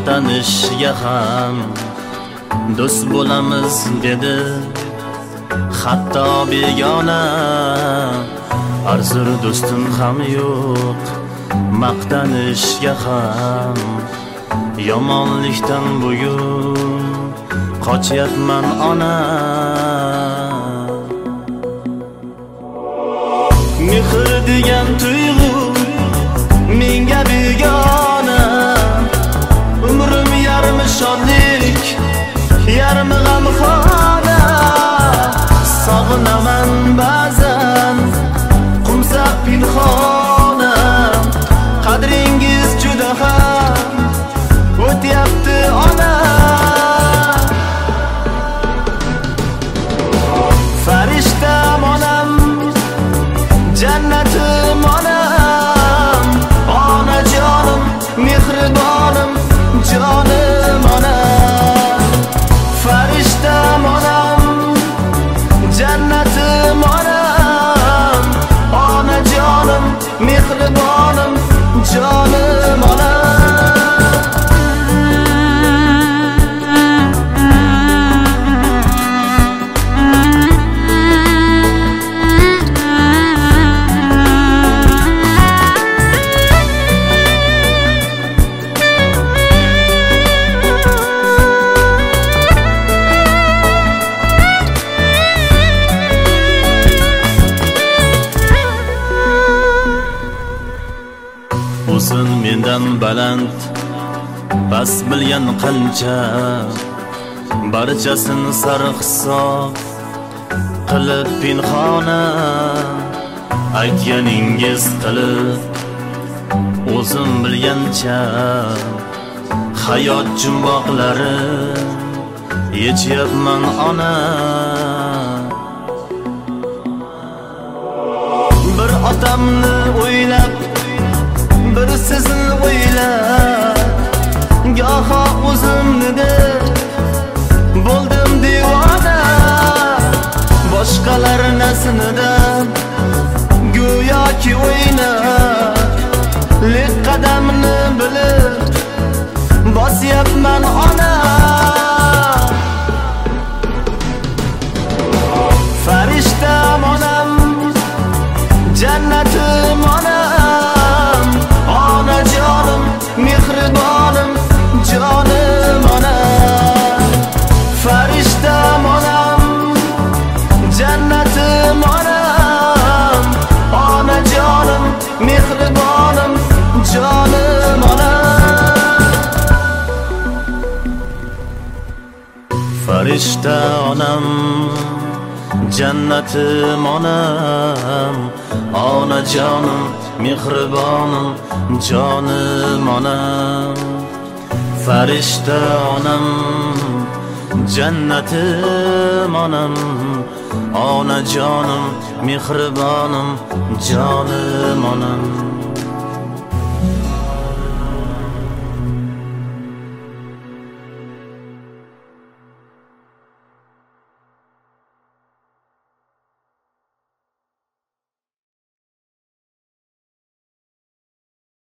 tanishga ham do'st bo'lamiz dedi, hatto begona arzir do'stim ham yo'q. Maqtanishga ham yomonlikdan bugun qochyapman ona. Mehr degan tuyg'u menga begona, umrim yarmi shodlik, yarmi g'amxona. Sog'inaman ba'zan qumsaq pinhona, qadringiz juda ham o'tyapti ona. Farishtam onam, jannatim onam, onajonim, mehribonim, jonim onam. Farishtam onam, jannatim onam, onajonim, mehribonim, jonim onam. O'zin mendan baland, bas bilgan qancha, barchasini sarhisob qilib pinhona aytganingiz qilib, o'zim bilgancha hayot jumboqlari yechyapman ona. Bir otamni o'ylab, bir sizni o'ylab, goho o'zimni bo'ldim devona. Boshqalar nasinidan go'yoki o'ynab, lek qadamni bilib bosyapman ona. Farishtam onam, jannatim onam, onajonim, mehribonim, jonim onam. Farishtam onam, jannatim onam, onajonim, mehribonim, jonim onam. Farishta onam, jannatim onam, onajonim, mehribonim, jonim onam. Farishta onam, jannatim onam, onajonim, mehribonim, jonim onam.